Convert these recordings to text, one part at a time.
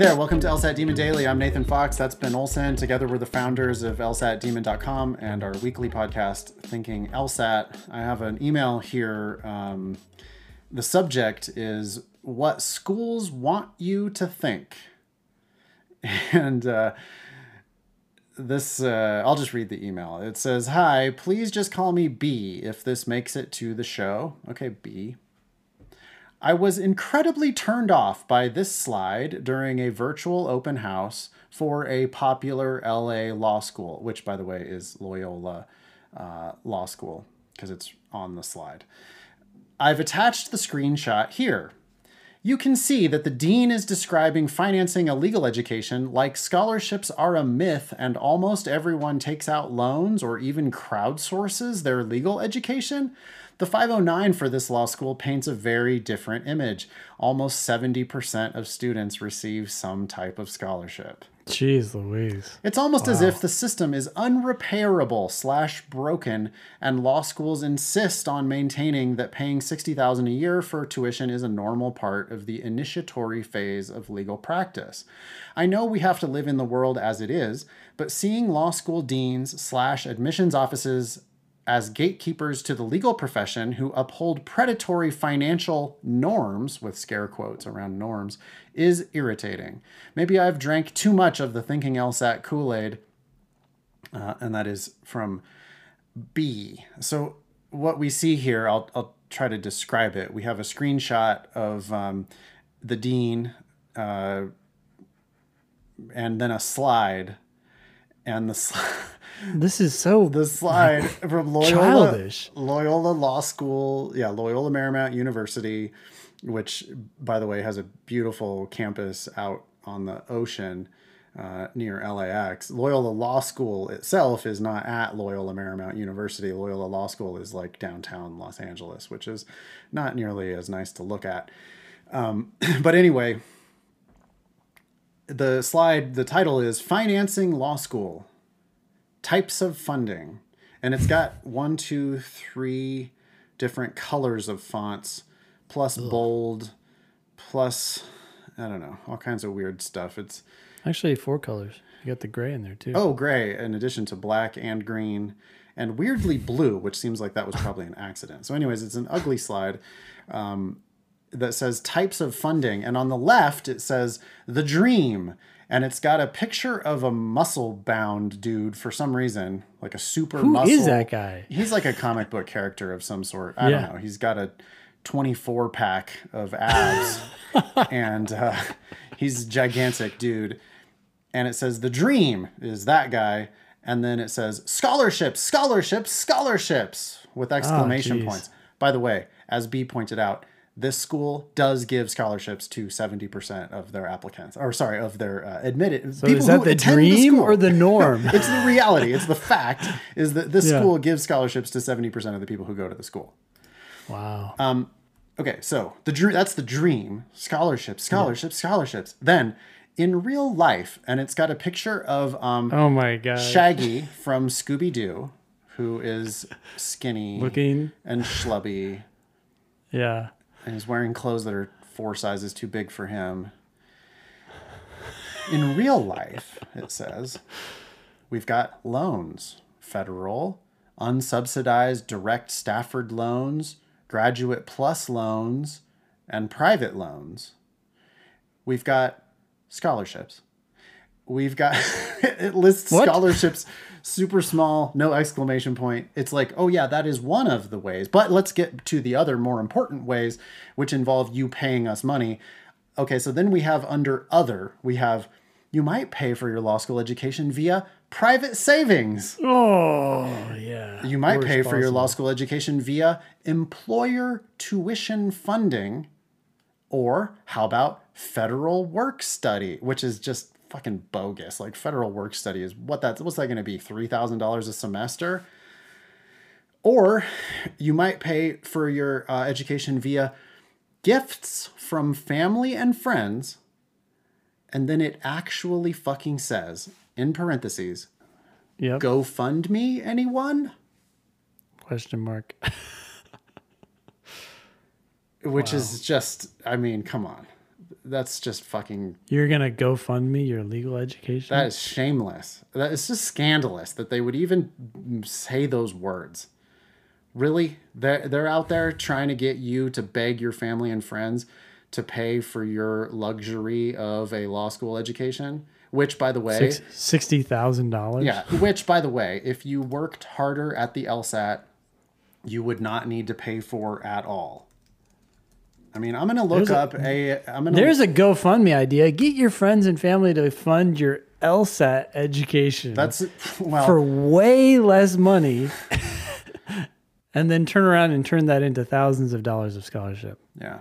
there, welcome to LSAT Demon Daily. I'm Nathan Fox, that's Ben Olson. Together we're the founders of LSATdemon.com and our weekly podcast, Thinking LSAT. I have an email here. The subject is what schools want you to think. And I'll just read the email. It says, "Hi, please just call me B if this makes it to the show." Okay, B. "I was incredibly turned off by this slide during a virtual open house for a popular LA law school," which, by the way, is Loyola Law School, because it's on the slide. "I've attached the screenshot here. You can see that the dean is describing financing a legal education like scholarships are a myth and almost everyone takes out loans or even crowdsources their legal education. The 509 for this law school paints a very different image. Almost 70% of students receive some type of scholarship." Jeez Louise. It's almost as if the system is unrepairable/broken, and law schools insist on maintaining that paying $60,000 a year for tuition is a normal part of the initiatory phase of legal practice. I know we have to live in the world as it is, but seeing law school deans/admissions offices as gatekeepers to the legal profession who uphold predatory financial norms, with scare quotes around norms, is irritating. Maybe I've drank too much of the Thinking LSAT Kool-Aid, and that is from B. So what we see here, I'll try to describe it. We have a screenshot of the dean and then a slide, and This is so the slide from childish. Loyola Law School. Yeah, Loyola Marymount University, which, by the way, has a beautiful campus out on the ocean near LAX. Loyola Law School itself is not at Loyola Marymount University. Loyola Law School is like downtown Los Angeles, which is not nearly as nice to look at. But anyway, the slide, the title is Financing Law School. Types of funding. And it's got 1, 2, 3 different colors of fonts, plus bold, plus, I don't know, all kinds of weird stuff. It's actually 4 colors. You got the gray in there too. Oh, gray, in addition to black and green, and weirdly blue, which seems like that was probably an accident. So anyways, it's an ugly slide that says types of funding. And on the left, it says the dream. And it's got a picture of a muscle-bound dude for some reason, like a super muscle. Who is that guy? He's like a comic book character of some sort. I don't know. He's got a 24-pack of abs, and he's a gigantic dude. And it says the dream is that guy. And then it says scholarships, scholarships, scholarships with exclamation points. By the way, as B pointed out, this school does give scholarships to 70% of their applicants, or sorry, of their admitted. So is that the dream or the norm? It's the reality. It's the fact is that this school gives scholarships to 70% of the people who go to the school. Wow. Okay, so that's the dream. Scholarships, scholarships, scholarships. Then in real life, and it's got a picture of oh my God, Shaggy from Scooby-Doo, who is skinny looking and schlubby. Yeah. And he's wearing clothes that are 4 sizes too big for him. In real life, it says, we've got loans. Federal, unsubsidized direct Stafford loans, graduate plus loans, and private loans. We've got scholarships. We've got, it lists scholarships super small, no exclamation point. It's like, oh yeah, that is one of the ways. But let's get to the other more important ways, which involve you paying us money. Okay, so then we have under other, we have, you might pay for your law school education via private savings. Oh, yeah. You might pay for your law school education via employer tuition funding. Or how about federal work study, which is just fucking bogus. Like federal work study is what's that going to be? $3,000 a semester? Or you might pay for your education via gifts from family and friends. And then it actually fucking says in parentheses, go fund me, anyone? Question mark. Which is just, I mean, come on. That's just fucking, You're going to GoFundMe your legal education? that is shameless. That is just scandalous that they would even say those words. Really? They're out there trying to get you to beg your family and friends to pay for your luxury of a law school education, which, by the way, $60,000? yeah, which, by the way, if you worked harder at the LSAT, you would not need to pay for at all. I mean, I'm going to look There's a GoFundMe idea. Get your friends and family to fund your LSAT education. That's, well, for way less money. And then turn around and turn that into thousands of dollars of scholarship. yeah.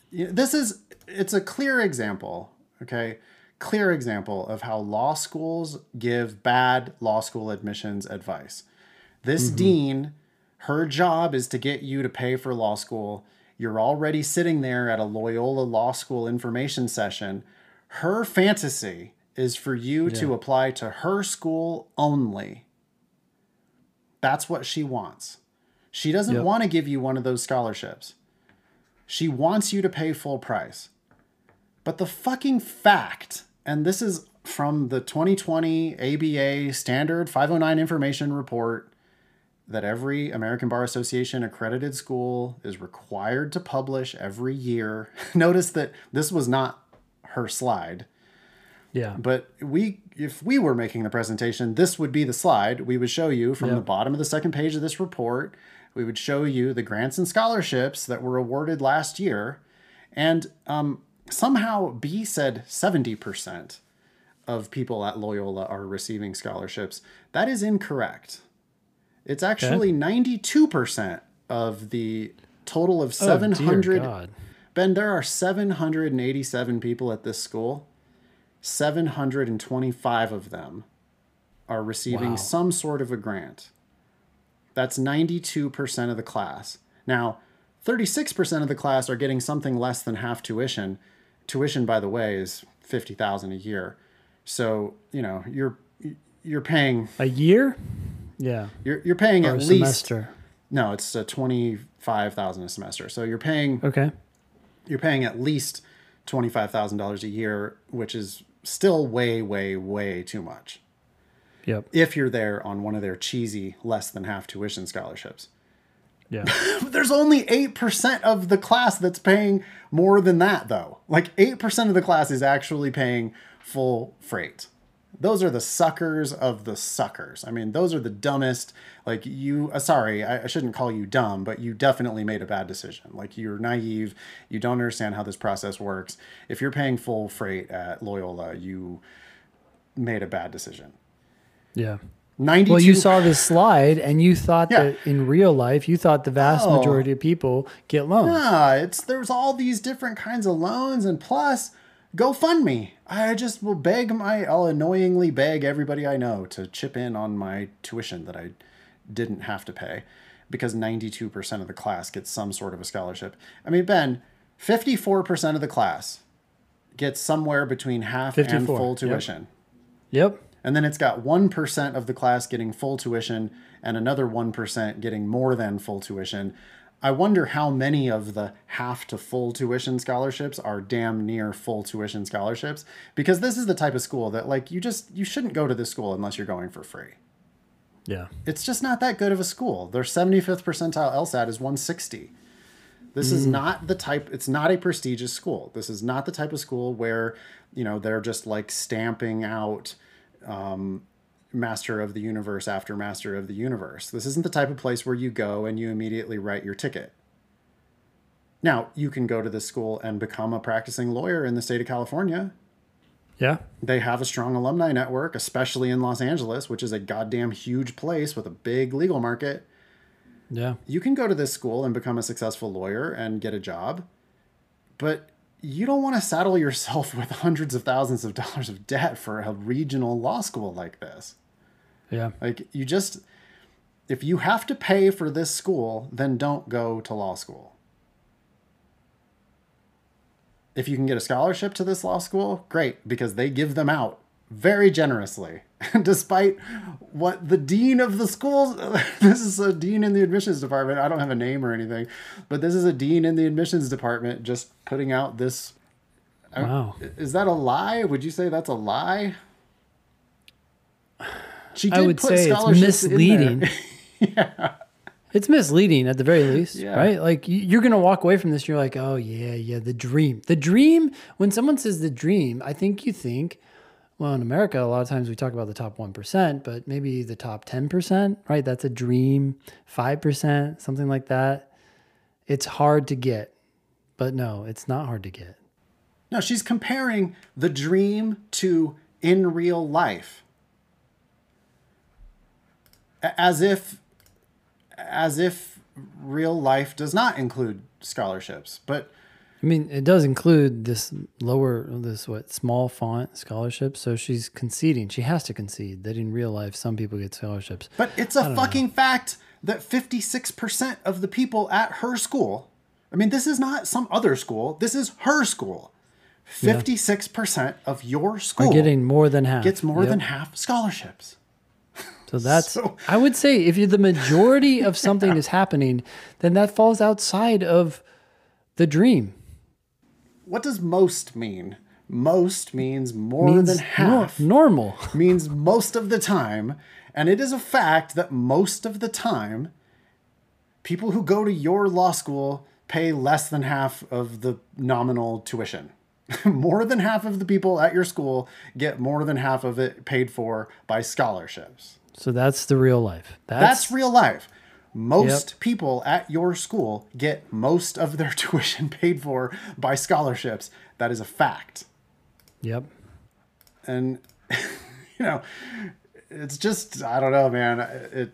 It's a clear example, okay? Clear example of how law schools give bad law school admissions advice. This dean, her job is to get you to pay for law school. You're already sitting there at a Loyola Law School information session. Her fantasy is for you to apply to her school only. That's what she wants. She doesn't want to give you one of those scholarships. She wants you to pay full price. But the fucking fact, and this is from the 2020 ABA Standard 509 Information Report, that every American Bar Association accredited school is required to publish every year. Notice that this was not her slide. Yeah. But if we were making the presentation, this would be the slide. We would show you from the bottom of the second page of this report, we would show you the grants and scholarships that were awarded last year. And somehow B said 70% of people at Loyola are receiving scholarships. That is incorrect. It's actually 92% of the total of 700. God. Ben, there are 787 people at this school. 725 of them are receiving some sort of a grant. That's 92% of the class. Now, 36% of the class are getting something less than half tuition. Tuition, by the way, is $50,000 a year. So, you know, you're paying a year? Yeah. You're paying or at a least semester. No, it's $25,000 a semester. So you're paying at least $25,000 a year, which is still way, way, way too much. Yep. If you're there on one of their cheesy less than half tuition scholarships. Yeah. There's only 8% of the class that's paying more than that, though. Like 8% of the class is actually paying full freight. Those are the suckers of the suckers. I mean, those are the dumbest. Like sorry, I shouldn't call you dumb, but you definitely made a bad decision. Like you're naive. You don't understand how this process works. If you're paying full freight at Loyola, you made a bad decision. Yeah. 92. Well, you saw this slide and you thought that in real life, you thought the vast majority of people get loans. Yeah, there's all these different kinds of loans, and plus GoFundMe. I just will I'll annoyingly beg everybody I know to chip in on my tuition that I didn't have to pay, because 92% of the class gets some sort of a scholarship. I mean, Ben, 54% of the class gets somewhere between half and full tuition. Yep. And then it's got 1% of the class getting full tuition and another 1% getting more than full tuition. I wonder how many of the half to full tuition scholarships are damn near full tuition scholarships, because this is the type of school that, like, you shouldn't go to this school unless you're going for free. Yeah. It's just not that good of a school. Their 75th percentile LSAT is 160. This is not it's not a prestigious school. This is not the type of school where, you know, they're just like stamping out Master of the Universe after Master of the Universe. This isn't the type of place where you go and you immediately write your ticket. Now, you can go to this school and become a practicing lawyer in the state of California. Yeah. They have a strong alumni network, especially in Los Angeles, which is a goddamn huge place with a big legal market. Yeah. You can go to this school and become a successful lawyer and get a job, but you don't want to saddle yourself with hundreds of thousands of dollars of debt for a regional law school like this. Yeah. Like, if you have to pay for this school, then don't go to law school. If you can get a scholarship to this law school, great, because they give them out very generously. Despite what the dean of the school, this is a dean in the admissions department. I don't have a name or anything, but this is a dean in the admissions department just putting out this Wow. Is that a lie? Would you say that's a lie? She I did would put say it's scholarships in misleading. there. It's misleading at the very least, Yeah. right? Like you're going to walk away from this. You're like, oh yeah, the dream. The dream, when someone says the dream, I think you think, well, in America, a lot of times we talk about the top 1%, but maybe the top 10%, right? That's a dream, 5%, something like that. It's hard to get, but no, it's not hard to get. No, she's comparing the dream to in real life. As if real life does not include scholarships. But I mean, it does include this small font scholarship. So she's conceding. She has to concede that in real life, some people get scholarships. But it's a fucking fact that 56% of the people at her school, I mean, this is not some other school, this is her school. 56% of your school are getting more than half. gets more than half scholarships. So that's, I would say if the majority of something is happening, then that falls outside of the dream. What does most mean? Most means more than half. Normal. Means most of the time. And it is a fact that most of the time, people who go to your law school pay less than half of the nominal tuition. More than half of the people at your school get more than half of it paid for by scholarships. So that's the real life. That's real life. Most people at your school get most of their tuition paid for by scholarships. That is a fact. Yep. And, it's just, I don't know, man.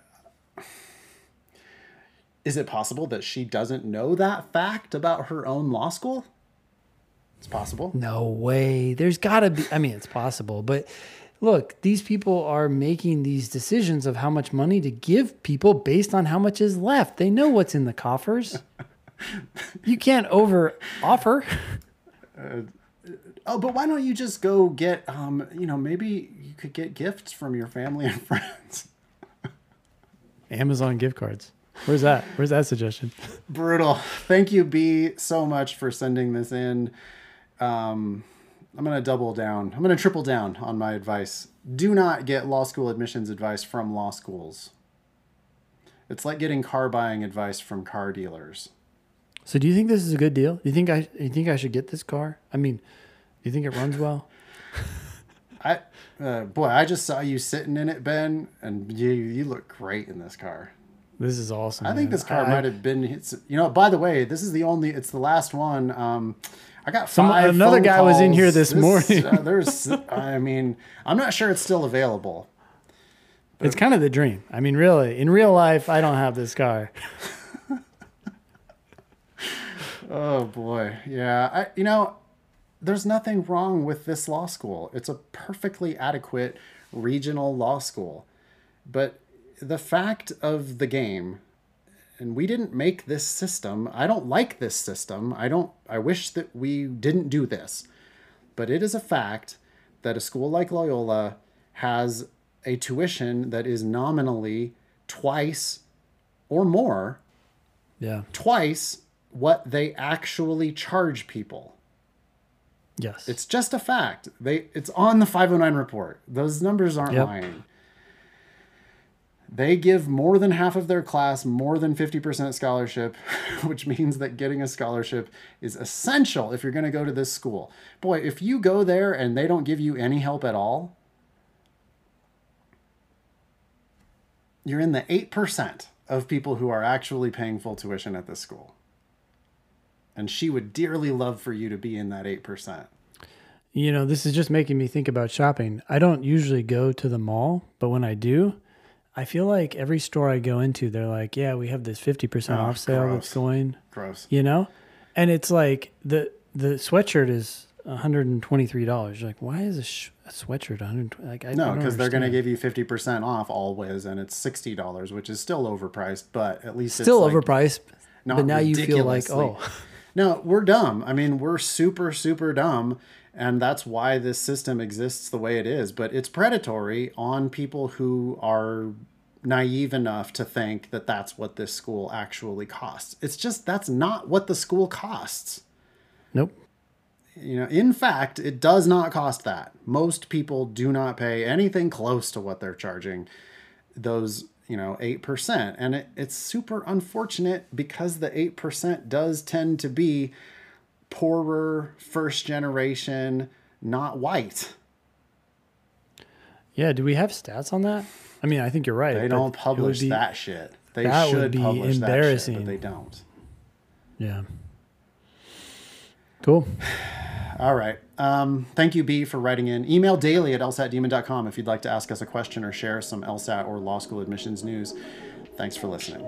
Is it possible that she doesn't know that fact about her own law school? It's possible. No way. There's got to be, I mean, it's possible, but look, these people are making these decisions of how much money to give people based on how much is left. They know what's in the coffers. You can't over offer. But why don't you just go get, maybe you could get gifts from your family and friends. Amazon gift cards. Where's that? Where's that suggestion? Brutal. Thank you, B, so much for sending this in. I'm going to double down. I'm going to triple down on my advice. Do not get law school admissions advice from law schools. It's like getting car buying advice from car dealers. So do you think this is a good deal? Do you think I should get this car? I mean, do you think it runs well? I just saw you sitting in it, Ben, and you look great in this car. This is awesome. I think this car might have been, by the way, it's the last one. I got another guy was in here this morning. I'm not sure it's still available. It's kind of the dream. I mean, really, in real life, I don't have this car. Oh boy. Yeah. There's nothing wrong with this law school. It's a perfectly adequate regional law school. But the fact of the game, and we didn't make this system. I don't like this system. I wish that we didn't do this. But it is a fact that a school like Loyola has a tuition that is nominally twice or more. Yeah. Twice what they actually charge people. Yes. It's just a fact. It's on the 509 report. Those numbers aren't lying. They give more than half of their class more than 50% scholarship, which means that getting a scholarship is essential if you're going to go to this school. Boy, if you go there and they don't give you any help at all, you're in the 8% of people who are actually paying full tuition at this school. And she would dearly love for you to be in that 8%. This is just making me think about shopping. I don't usually go to the mall, but when I do, I feel like every store I go into, they're like, yeah, we have this 50% off sale that's going. Gross. And it's like the sweatshirt is $123. You're like, why is a sweatshirt $120? Like, no, because they're going to give you 50% off always, and it's $60, which is still overpriced, but at least still it's overpriced. But now you feel like, oh. No, we're dumb. I mean, we're super, super dumb. And that's why this system exists the way it is. But it's predatory on people who are naive enough to think that that's what this school actually costs. It's just, that's not what the school costs. Nope. in fact, it does not cost that. Most people do not pay anything close to what they're charging those, 8%. And it's super unfortunate because the 8% does tend to be poorer, first generation, not white. Yeah. Do we have stats on that? I mean, I think you're right. They don't publish that shit. They should publish embarrassing. that shit, but they don't. Yeah. Cool. All right. Thank you, B, for writing in. Email daily@lsatdemon.com if you'd like to ask us a question or share some LSAT or law school admissions news. Thanks for listening.